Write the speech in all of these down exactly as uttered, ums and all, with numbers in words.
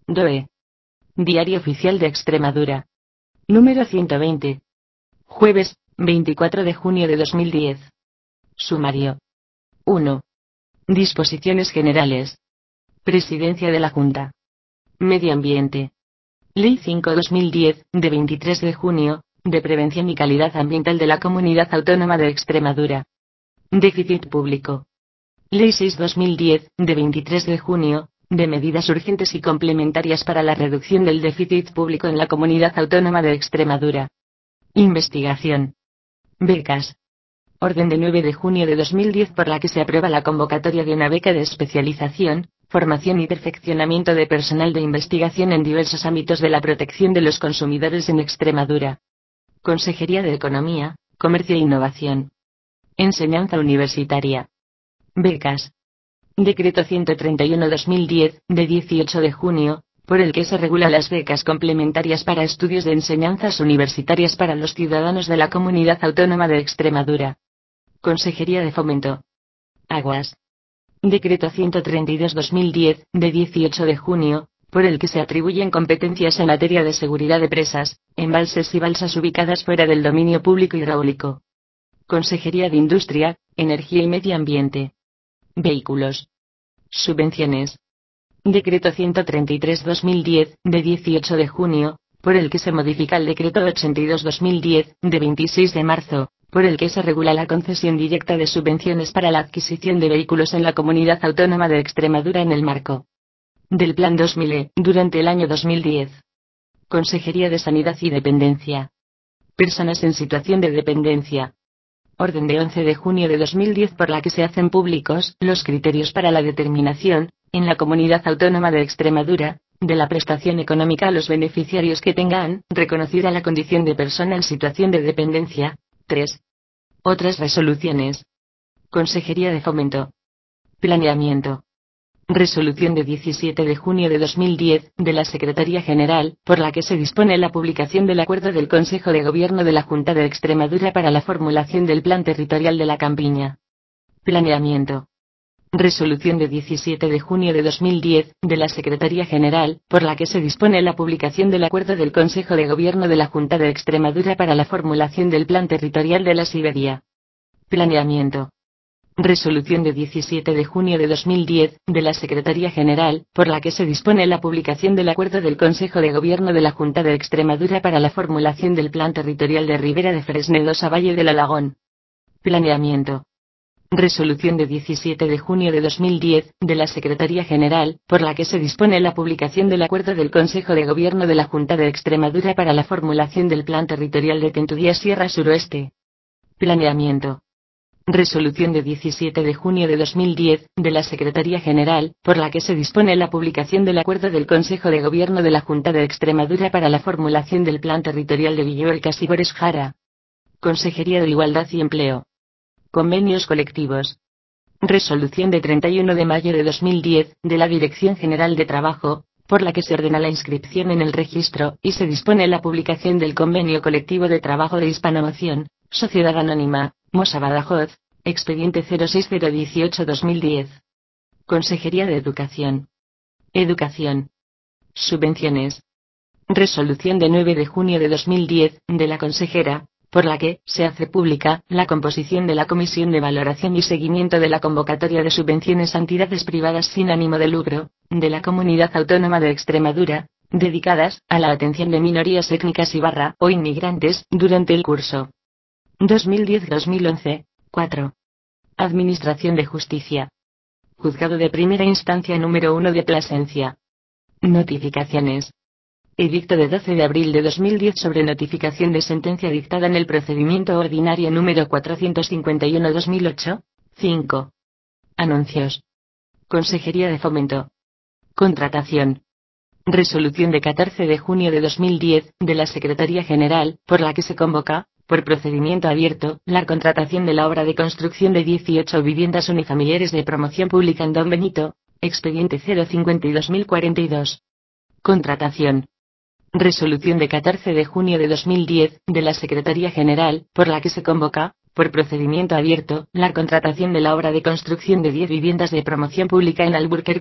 D O E. Diario Oficial de Extremadura. Número ciento veinte. Jueves, veinticuatro de junio de dos mil diez. Sumario. uno. Disposiciones generales. Presidencia de la Junta. Medio Ambiente. Ley cinco barra dos mil diez, de veintitrés de junio, de Prevención y Calidad Ambiental de la Comunidad Autónoma de Extremadura. Déficit público. Ley seis barra dos mil diez, de veintitrés de junio, de medidas urgentes y complementarias para la reducción del déficit público en la Comunidad Autónoma de Extremadura. Investigación. Becas. Orden de nueve de junio de dos mil diez por la que se aprueba la convocatoria de una beca de especialización, formación y perfeccionamiento de personal de investigación en diversos ámbitos de la protección de los consumidores en Extremadura. Consejería de Economía, Comercio e Innovación. Enseñanza universitaria. Becas. Decreto ciento treinta y uno barra dos mil diez, de dieciocho de junio, por el que se regula las becas complementarias para estudios de enseñanzas universitarias para los ciudadanos de la Comunidad Autónoma de Extremadura. Consejería de Fomento. Aguas. Decreto ciento treinta y dos barra dos mil diez, de dieciocho de junio, por el que se atribuyen competencias en materia de seguridad de presas, embalses y balsas ubicadas fuera del dominio público hidráulico. Consejería de Industria, Energía y Medio Ambiente. Vehículos. Subvenciones. Decreto ciento treinta y tres barra dos mil diez, de dieciocho de junio, por el que se modifica el Decreto ochenta y dos barra dos mil diez, de veintiséis de marzo, por el que se regula la concesión directa de subvenciones para la adquisición de vehículos en la Comunidad Autónoma de Extremadura en el marco del Plan dos mil E, durante el año dos mil diez. Consejería de Sanidad y Dependencia. Personas en situación de dependencia. Orden de once de junio de dos mil diez por la que se hacen públicos los criterios para la determinación, en la Comunidad Autónoma de Extremadura, de la prestación económica a los beneficiarios que tengan reconocida la condición de persona en situación de dependencia. tres. Otras resoluciones. Consejería de Fomento. Planeamiento. Resolución de diecisiete de junio de dos mil diez, de la Secretaría General, por la que se dispone la publicación del acuerdo del Consejo de Gobierno de la Junta de Extremadura para la formulación del Plan Territorial de la Campiña. Planeamiento. Resolución de diecisiete de junio de dos mil diez, de la Secretaría General, por la que se dispone la publicación del acuerdo del Consejo de Gobierno de la Junta de Extremadura para la formulación del Plan Territorial de la Siberia. Planeamiento. Resolución de diecisiete de junio de dos mil diez, de la Secretaría General, por la que se dispone la publicación del acuerdo del Consejo de Gobierno de la Junta de Extremadura para la formulación del Plan Territorial de Ribera de Fresnedos a Valle del Alagón. Planeamiento. Resolución de diecisiete de junio de dos mil diez, de la Secretaría General, por la que se dispone la publicación del acuerdo del Consejo de Gobierno de la Junta de Extremadura para la formulación del Plan Territorial de Tentudía Sierra Suroeste. Planeamiento. Resolución de diecisiete de junio de dos mil diez, de la Secretaría General, por la que se dispone la publicación del acuerdo del Consejo de Gobierno de la Junta de Extremadura para la formulación del Plan Territorial de Villuercas y Bores Jara. Consejería de Igualdad y Empleo. Convenios colectivos. Resolución de treinta y uno de mayo de dos mil diez, de la Dirección General de Trabajo, por la que se ordena la inscripción en el registro, y se dispone la publicación del Convenio Colectivo de Trabajo de Hispanomoción, Sociedad Anónima, Mosa Badajoz, expediente cero seis cero dieciocho barra dos mil diez. Consejería de Educación. Educación. Subvenciones. Resolución de nueve de junio de dos mil diez, de la consejera, por la que se hace pública la composición de la Comisión de Valoración y Seguimiento de la convocatoria de subvenciones a entidades privadas sin ánimo de lucro, de la Comunidad Autónoma de Extremadura, dedicadas a la atención de minorías étnicas y barra o inmigrantes durante el curso dos mil diez dos mil once. cuatro. Administración de Justicia. Juzgado de Primera Instancia número uno de Plasencia. Notificaciones. Edicto de doce de abril de dos mil diez sobre notificación de sentencia dictada en el procedimiento ordinario número cuatrocientos cincuenta y uno barra dos mil ocho. cinco. Anuncios. Consejería de Fomento. Contratación. Resolución de catorce de junio de dos mil diez, de la Secretaría General, por la que se convoca, por procedimiento abierto, la contratación de la obra de construcción de dieciocho viviendas unifamiliares de promoción pública en Don Benito, expediente cero cincuenta y dos mil cuarenta y dos. Contratación. Resolución de catorce de junio de dos mil diez, de la Secretaría General, por la que se convoca, por procedimiento abierto, la contratación de la obra de construcción de diez viviendas de promoción pública en Alburquerque,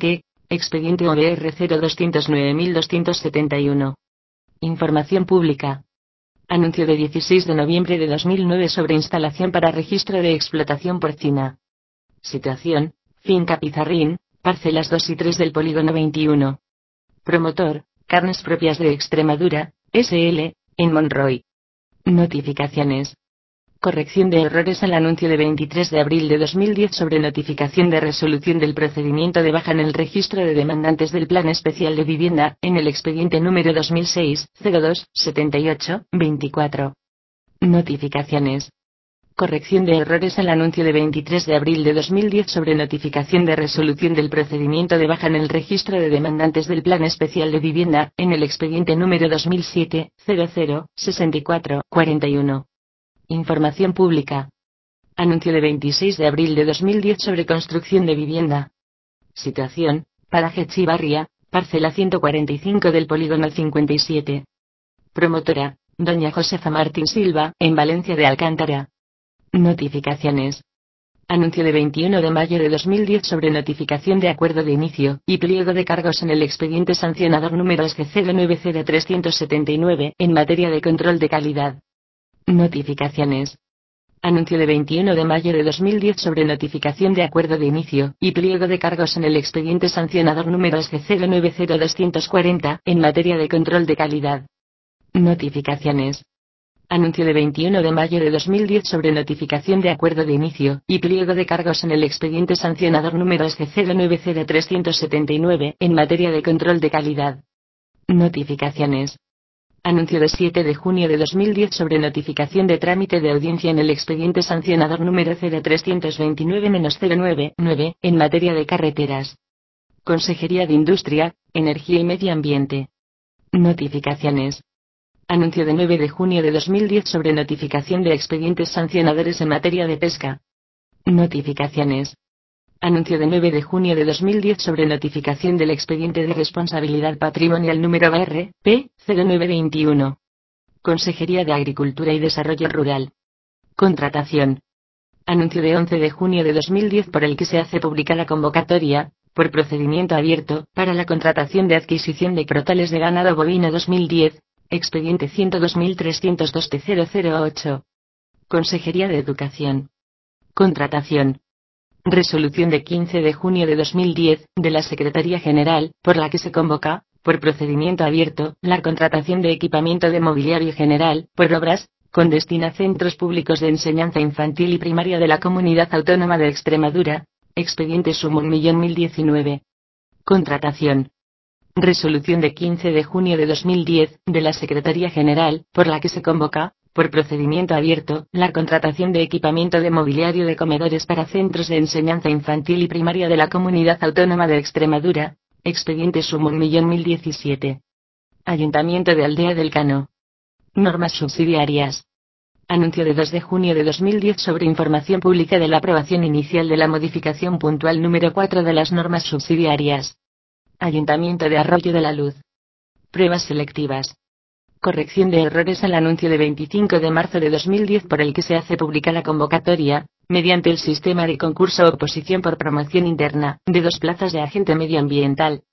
expediente O B R cero dos cero nueve dos siete uno. Información pública. Anuncio de dieciséis de noviembre de dos mil nueve sobre instalación para registro de explotación porcina. Situación: Finca Pizarrín, parcelas dos y tres del polígono veintiuno. Promotor: Carnes Propias de Extremadura, S L, en Monroy. Notificaciones. Corrección de errores al anuncio de veintitrés de abril de dos mil diez sobre notificación de resolución del procedimiento de baja en el registro de demandantes del Plan Especial de Vivienda, en el expediente número dos mil seis, cero dos, setenta y ocho, veinticuatro. Notificaciones. Corrección de errores al anuncio de veintitrés de abril de dos mil diez sobre notificación de resolución del procedimiento de baja en el registro de demandantes del Plan Especial de Vivienda, en el expediente número dos mil siete, cero cero, sesenta y cuatro, cuarenta y uno. Información pública. Anuncio de veintiséis de abril de dos mil diez sobre construcción de vivienda. Situación: Paraje Chivarría, parcela ciento cuarenta y cinco del polígono cincuenta y siete. Promotora: Doña Josefa Martín Silva, en Valencia de Alcántara. Notificaciones. Anuncio de veintiuno de mayo de dos mil diez sobre notificación de acuerdo de inicio y pliego de cargos en el expediente sancionador número S G cero nueve cero tres siete nueve, en materia de control de calidad. Notificaciones. Anuncio de veintiuno de mayo de dos mil diez sobre notificación de acuerdo de inicio y pliego de cargos en el expediente sancionador número S G cero nueve cero dos cuatro cero, en materia de control de calidad. Notificaciones. Anuncio de veintiuno de mayo de dos mil diez sobre notificación de acuerdo de inicio y pliego de cargos en el expediente sancionador número S G cero nueve cero tres siete nueve, en materia de control de calidad. Notificaciones. Anuncio de siete de junio de dos mil diez sobre notificación de trámite de audiencia en el expediente sancionador número cero tres dos nueve cero nueve nueve, en materia de carreteras. Consejería de Industria, Energía y Medio Ambiente. Notificaciones. Anuncio de nueve de junio de dos mil diez sobre notificación de expedientes sancionadores en materia de pesca. Notificaciones. Anuncio de nueve de junio de dos mil diez sobre notificación del expediente de responsabilidad patrimonial número B R P cero nueve veintiuno. Consejería de Agricultura y Desarrollo Rural. Contratación. Anuncio de once de junio de dos mil diez por el que se hace pública la convocatoria, por procedimiento abierto, para la contratación de adquisición de crotales de ganado bovino dos mil diez, expediente ciento dos mil trescientos dos T cero cero ocho. Consejería de Educación. Contratación. Resolución de quince de junio de dos mil diez, de la Secretaría General, por la que se convoca, por procedimiento abierto, la contratación de equipamiento de mobiliario general, por obras, con destino a centros públicos de enseñanza infantil y primaria de la Comunidad Autónoma de Extremadura, expediente sumo un millón mil diecinueve. Contratación. Resolución de quince de junio de dos mil diez, de la Secretaría General, por la que se convoca, por procedimiento abierto, la contratación de equipamiento de mobiliario de comedores para centros de enseñanza infantil y primaria de la Comunidad Autónoma de Extremadura, expediente sumo un millón mil diecisiete. Ayuntamiento de Aldea del Cano. Normas subsidiarias. Anuncio de dos de junio de dos mil diez sobre información pública de la aprobación inicial de la modificación puntual número cuatro de las normas subsidiarias. Ayuntamiento de Arroyo de la Luz. Pruebas selectivas. Corrección de errores al anuncio de veinticinco de marzo de dos mil diez por el que se hace pública la convocatoria, mediante el sistema de concurso o oposición por promoción interna, de dos plazas de agente medioambiental,